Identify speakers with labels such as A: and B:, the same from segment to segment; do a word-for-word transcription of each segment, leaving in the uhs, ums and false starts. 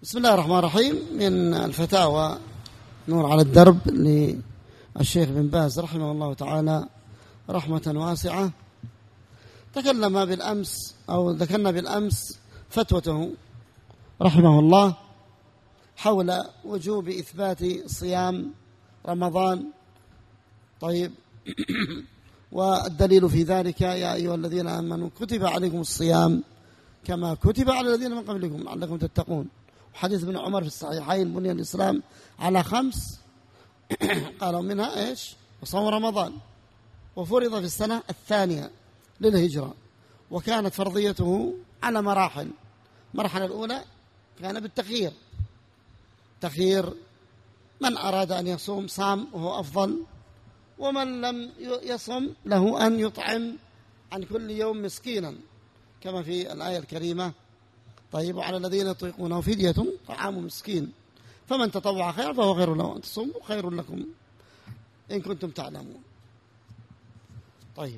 A: بسم الله الرحمن الرحيم. من الفتاوى نور على الدرب للشيخ بن باز رحمه الله تعالى رحمة واسعة. تكلم بالأمس أو ذكرنا بالأمس فتوته رحمه الله حول وجوب إثبات صيام رمضان. طيب والدليل في ذلك يا أيها الذين آمنوا كتب عليكم الصيام كما كتب على الذين من قبلكم لعلكم تتقون. حديث ابن عمر في الصحيحين بني الإسلام على خمس قالوا منها إيش؟ وصوم رمضان، وفرض في السنة الثانية للهجرة، وكانت فرضيته على مراحل. المرحلة الأولى كان بالتخيير، تخيير من أراد أن يصوم صام وهو أفضل، ومن لم يصم له أن يطعم عن كل يوم مسكينا كما في الآية الكريمة. طيب وعلى الذين يطيقونه فدية طعام مسكين فمن تطوع خيرا فهو خير له وأن تصوموا خير لكم إن كنتم تعلمون. طيب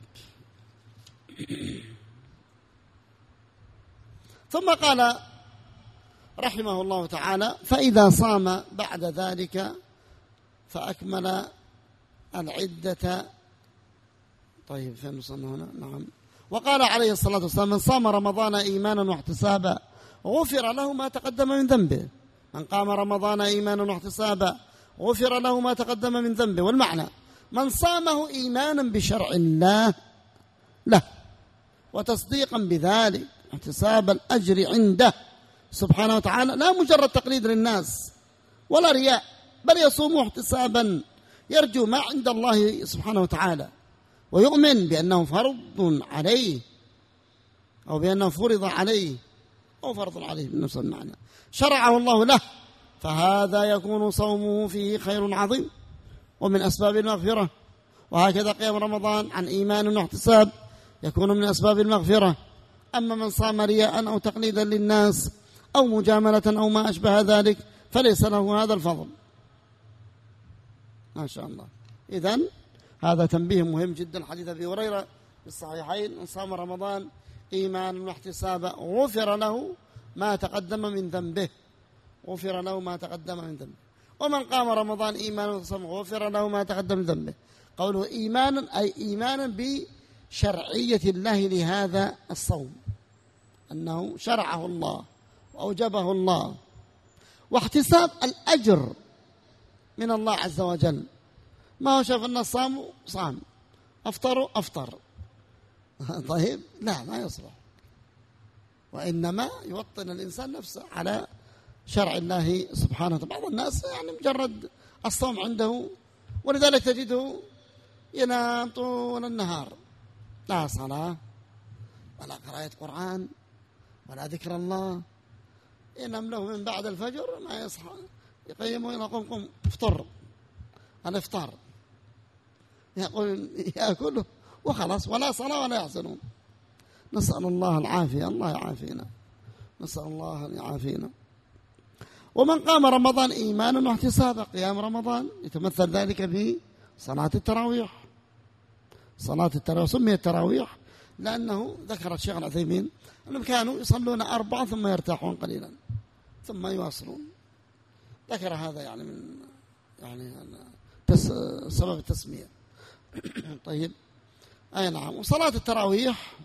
A: ثم قال رحمه الله تعالى فإذا صام بعد ذلك فأكمل العدة. طيب فين وصلنا هنا؟ نعم. وقال عليه الصلاة والسلام من صام رمضان إيمانا واحتسابا غفر له ما تقدم من ذنبه. من قام رمضان إيمانا واحتسابا غفر له ما تقدم من ذنبه. والمعنى من صامه إيمانا بشرع الله له وتصديقا بذلك احتساب الأجر عنده سبحانه وتعالى، لا مجرد تقليد للناس ولا رياء، بل يصوم احتسابا يرجو ما عند الله سبحانه وتعالى، ويؤمن بأنه فرض عليه أو بأنه فرض عليه أو فرض عليه بنفس المعنى شرعه الله له، فهذا يكون صومه فيه خير عظيم ومن أسباب المغفرة. وهكذا قيام رمضان عن إيمان واحتساب يكون من أسباب المغفرة. أما من صام رياء أو تقليدا للناس أو مجاملة أو ما أشبه ذلك فليس له هذا الفضل. ما شاء الله. إذن هذا تنبيه مهم جدا. حديث أبي هريرة في الصحيحين من صام رمضان إيمانا واحتسابا غفر له ما تقدم من ذنبه، غفر له ما تقدم من ذنبه. ومن قام رمضان إيمانا واحتسابا غفر له ما تقدم من ذنبه. قوله إيمانا أي إيمانا بشرعية الله لهذا الصوم، أنه شرعه الله وأوجبه الله، واحتساب الأجر من الله عز وجل. ما هو شاف أن الصام صام أفطروا أفطر طيب لا ما يصلح، وإنما يوطن الإنسان نفسه على شرع الله سبحانه وتعالى. بعض الناس يعني مجرد الصوم عنده، ولذلك تجده ينام طول النهار، لا صلاة ولا قراءة قرآن ولا ذكر الله، ينام له من بعد الفجر ما يصحى يقيمه يقوم قم افطر الافطار، يقول يأكله وخلاص ولا صلاة ولا يحزنون. نسأل الله العافية، الله يعافينا، نسأل الله أن يعافينا. ومن قام رمضان إيمانا واحتسابا، قيام رمضان يتمثل ذلك بصلاة التراويح. صلاة التراويح سميت التراويح لأنه ذكر الشيخ العثيمين أنهم كانوا يصلون أربعة ثم يرتاحون قليلا ثم يواصلون. ذكر هذا يعني من يعني تس سبب التسمية. طيب أي نعم. وصلاة التراويح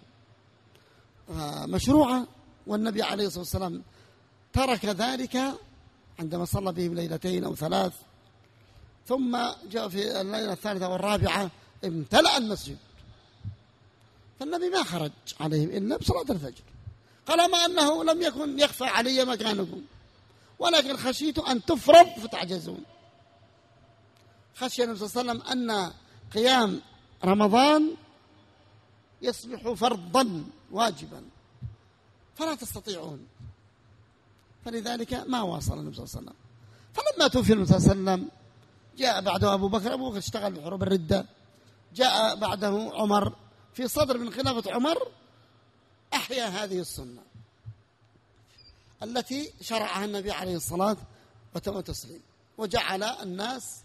A: مشروعة، والنبي عليه الصلاة والسلام ترك ذلك عندما صلى بهم ليلتين أو ثلاث، ثم جاء في الليلة الثالثة والرابعة امتلأ المسجد، فالنبي ما خرج عليهم إلا بصلاة الفجر. قال ما أنه لم يكن يخفى علي مكانكم ولكن خشيت أن تفرض فتعجزون. خشي النبي صلى الله عليه وسلم أن قيام رمضان يصبح فرضا واجبا فلا تستطيعون، فلذلك ما واصل النبي صلى الله عليه وسلم. فلما توفي النبي صلى الله عليه وسلم جاء بعده أبو بكر، أبو بكر اشتغل بحروب الردة، جاء بعده عمر في صدر من خلافة عمر أحيا هذه السنة التي شرعها النبي عليه الصلاة والتسليم، وجعل الناس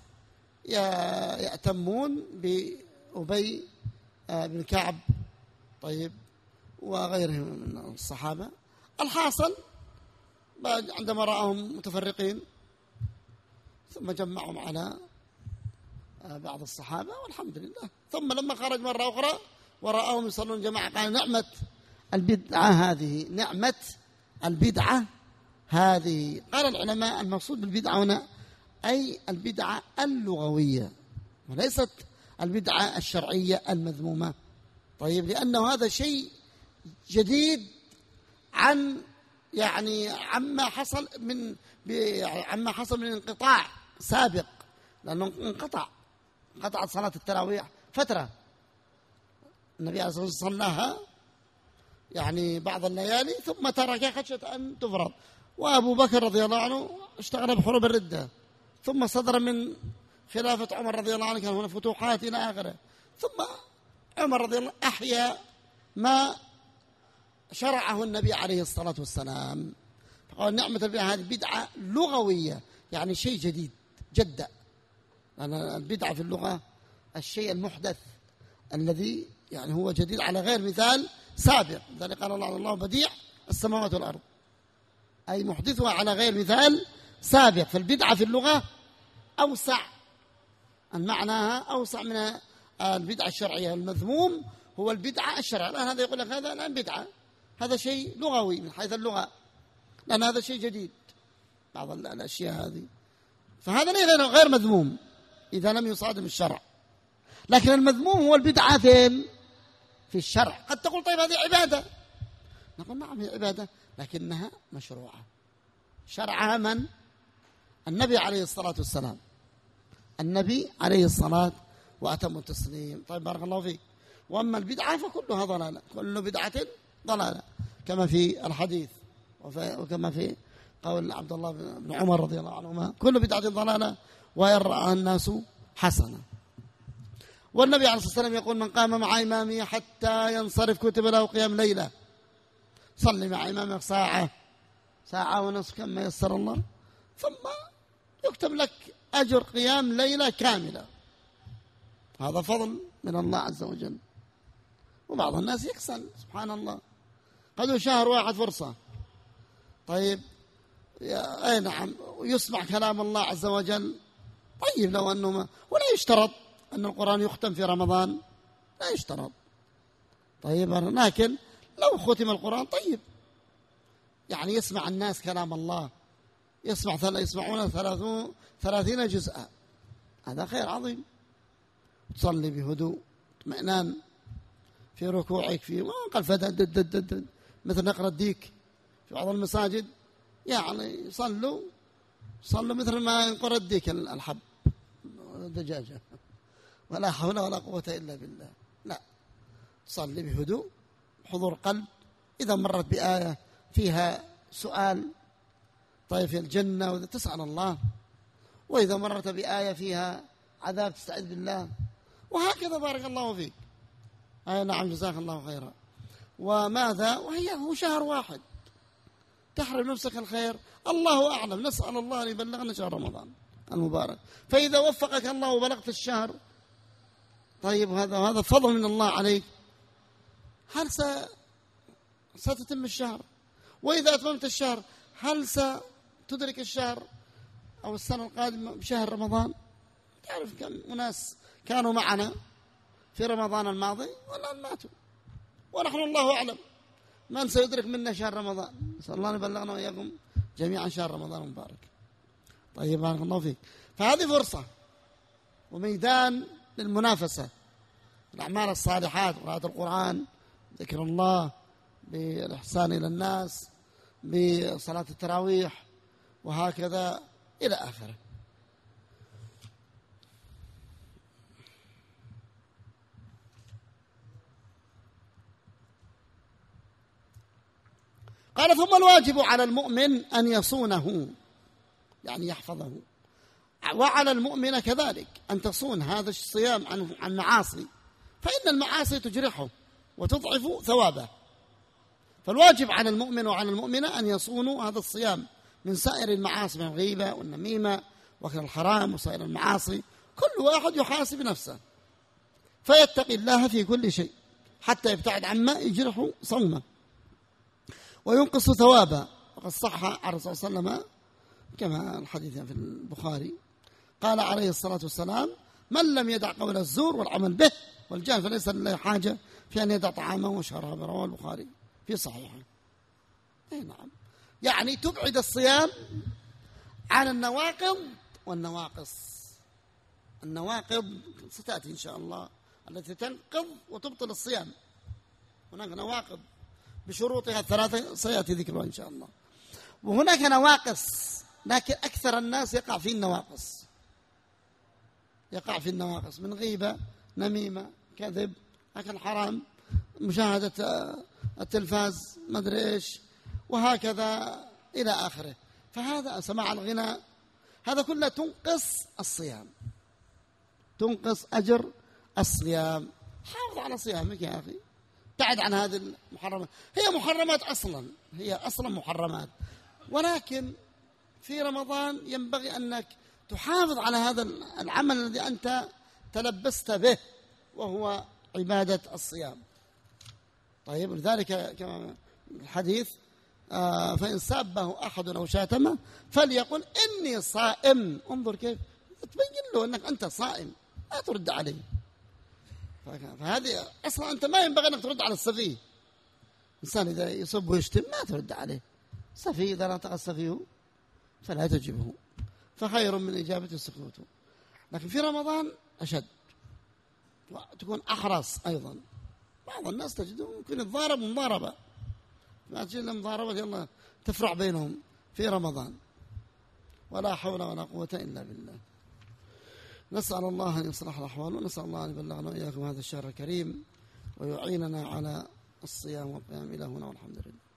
A: يأتمون بأبي بن كعب طيب وغيرهم من الصحابة. الحاصل عندما رأهم متفرقين ثم جمعهم على بعض الصحابة والحمد لله. ثم لما خرج مرة أخرى ورأهم يصلون جماعة قال نعمة البدعة هذه، نعمة البدعة هذه. قال العلماء المقصود بالبدعة هنا أي البدعة اللغوية وليست البدعة الشرعية المذمومة. طيب لأنه هذا شيء جديد عن يعني عما حصل من عما حصل من انقطاع سابق، لأنه انقطع انقطعت صلاة التراويح فترة النبي عليه الصلاة والسلام صلاها يعني بعض الليالي ثم تركها خشية أن تفرض، وأبو بكر رضي الله عنه اشتغل بحروب الردة، ثم صدر من خلافة عمر رضي الله عنه كان هنا فتوحات إلى آخره، ثم عمر رضي الله عنه أحيا ما شرعه النبي عليه الصلاة والسلام. فقال نعمة البدعة هذه بدعة لغوية يعني شيء جديد جدا، لأن البدعة في اللغة الشيء المحدث الذي يعني هو جديد على غير مثال سابق. لذلك قال الله الله بديع السماوات والأرض أي محدثها على غير مثال سابق. فالبدعة في اللغة أوسع، معناها أوسع من البدعة الشرعية. المذموم هو البدعة الشرعية، الآن هذا يقول لك هذا الآن بدعة، هذا شيء لغوي من حيث اللغة، لأن هذا شيء جديد بعض الأشياء هذه، فهذا غير مذموم إذا لم يصادم الشرع. لكن المذموم هو البدعة فين؟ في الشرع. قد تقول طيب هذه عبادة، نقول نعم هي عبادة لكنها مشروعة، شرعها من؟ النبي عليه الصلاة والسلام، النبي عليه الصلاة وأتم التسليم. طيب بارك الله فيك. وأما البدعة فكلها ضلالة، كل بدعة ضلالة كما في الحديث وكما في قول عبد الله بن عمر رضي الله عنهما كل بدعة ضلالة ويرى الناس حسنة. والنبي عليه الصلاة والسلام يقول من قام مع إمامه حتى ينصرف كتب له قيام ليلة. صلي مع إمامك ساعة ساعة ونصف كما يسر الله، ثم يكتب لك أجر قيام ليلة كاملة. هذا فضل من الله عز وجل. وبعض الناس يكسل سبحان الله، قد شهر واحد فرصة. طيب أي نعم يسمع كلام الله عز وجل. طيب لو أنه ما ولا يشترط أن القرآن يختم في رمضان، لا يشترط. طيب لكن لو ختم القرآن طيب يعني يسمع الناس كلام الله، يسمع يسمعون ثلاثين جزءا، هذا خير عظيم. تصلي بهدوء اطمئنان في ركوعك، في قال فدد مثل نقر الديك في بعض المساجد، يعني صلوا صلوا مثل ما ينقر الديك الحب دجاجة، ولا حول ولا قوة إلا بالله. لا، تصلي بهدوء حضور قلب. إذا مرت بآية فيها سؤال طيب في الجنة وإذا تسأل الله، وإذا مرت بآية فيها عذاب تستعيذ بالله، وهكذا بارك الله فيك. أي نعم جزاك الله خيرا. وماذا وهي هو شهر واحد تحرم نفسك الخير، الله أعلم. نسأل الله أن يبلغنا شهر رمضان المبارك. فإذا وفقك الله وبلغت الشهر طيب هذا هذا فضل من الله عليك، هل ستتم الشهر؟ وإذا أتممت الشهر هل ستدرك الشهر أو السنة القادمة بشهر رمضان؟ تعرف كم أناس كانوا معنا في رمضان الماضي والآن ماتوا، ونحن الله أعلم من سيدرك منا شهر رمضان. نسأل الله أن يبلغنا وإياكم جميعا شهر رمضان المبارك. طيب بارك الله فيك. فهذه فرصة وميدان للمنافسة، الأعمال الصالحات، قراءة القرآن، ذكر الله، بالإحسان إلى الناس، بصلاة التراويح، وهكذا إلى آخره. قال ثم الواجب على المؤمن أن يصونه يعني يحفظه، وعلى المؤمن كذلك أن تصون هذا الصيام عن عن معاصي، فإن المعاصي تجرحه وتضعف ثوابه. فالواجب على المؤمن وعلى المؤمنة أن يصونوا هذا الصيام من سائر المعاصي، من الغيبة والنميمة وأكل الحرام وسائر المعاصي. كل واحد يحاسب نفسه فيتقي الله في كل شيء حتى يبتعد عما يجرح صومه وينقص ثوابه. وقد صح عن الرسول صلى الله عليه وسلم كما الحديث في البخاري قال عليه الصلاة والسلام: من لم يدع قول الزور والعمل به والجهل فليس لله حاجة في أن يدع طعامه وشرابه. رواه البخاري في صحيحه. أي نعم، يعني تبعد الصيام عن النواقض والنواقص. النواقض ستأتي إن شاء الله التي تنقض وتبطل الصيام، هناك نواقض بشروطها الثلاثة سيأتي ذكرها إن شاء الله. وهناك نواقص، لكن أكثر الناس يقع في النواقص، يقع في النواقص من غيبة، نميمة، كذب، أكل حرام، مشاهدة التلفاز، ما أدري إيش، وهكذا إلى آخره. فهذا سماع الغناء، هذا كله تنقص الصيام، تنقص أجر الصيام. حافظ على صيامك يا أخي، بعد عن هذه المحرمات. هي محرمات أصلا، هي أصلا محرمات، ولكن في رمضان ينبغي أنك تحافظ على هذا العمل الذي أنت تلبست به وهو عبادة الصيام. طيب، لذلك كما الحديث آه فإن سابه أحد أو شاتمه فليقل إني صائم. انظر كيف تبين له أنك أنت صائم، لا ترد عليه. فهذه أصلا أنت ما ينبغي أنك ترد على السفيه. إنسان إذا يصب ويشتم ما ترد عليه. سفيه إذا نطق السفيه فلا تجبه، فخير من إجابة السكوت. لكن في رمضان أشد، تكون أحرص أيضا. بعض الناس تجدهم يمكن يتضارب مضاربة، ما تجد لهم مضاربة يلا تفرع بينهم في رمضان، ولا حول ولا قوة إلا بالله. نسأل الله أن يصلح الأحوال، ونسأل الله أن يبلغنا وإياكم هذا الشهر الكريم ويعيننا على الصيام والقيام إلى هنا، والحمد لله.